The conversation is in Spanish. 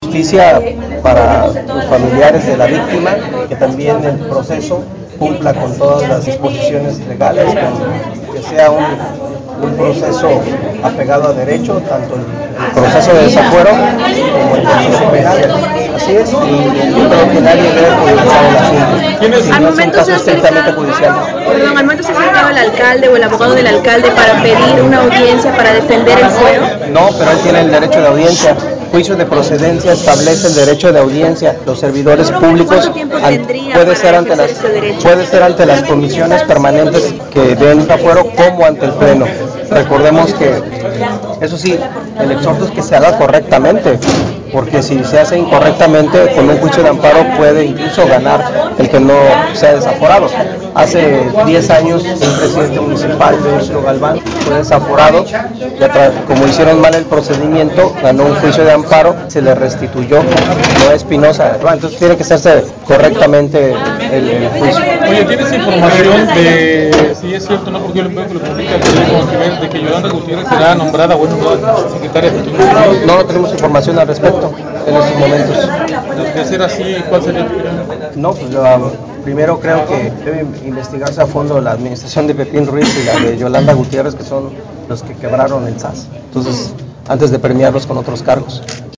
Justicia para los familiares de la víctima, que también el proceso cumpla con todas las disposiciones legales, que sea un proceso apegado a derecho, tanto el proceso de desafuero como el proceso penal. Así es, y yo creo que nadie debe politizar el asunto. Al momento se ha acercado, al momento se ha acercado el alcalde o el abogado del alcalde para pedir una audiencia para defender el fuero. No, pero él tiene el derecho de audiencia. Juicio de procedencia establece el derecho de audiencia. Los servidores públicos puede ser ante las comisiones permanentes que den desafuero como ante el pleno. Recordemos que, eso sí, el exhorto es que se haga correctamente, porque si se hace incorrectamente, con un juicio de amparo puede incluso ganar el que no sea desaforado. Hace 10 años un presidente municipal, Deusio Galván, fue desaforado, y como hicieron mal el procedimiento, ganó un juicio de amparo, se le restituyó Noé Espinosa. Entonces tiene que hacerse correctamente el juicio. Oye, ¿tienes información de si es cierto o no? Porque yo le puedo que lo publica el periódico de que Yolanda Gutiérrez será nombrada secretaria de Turismo? No tenemos información al respecto en estos momentos. De ser así, ¿cuál sería tu opinión? No, pues primero creo que debe investigarse a fondo la administración de Pepín Ruiz y la de Yolanda Gutiérrez, que son los que quebraron el SAS. Entonces, antes de premiarlos con otros cargos.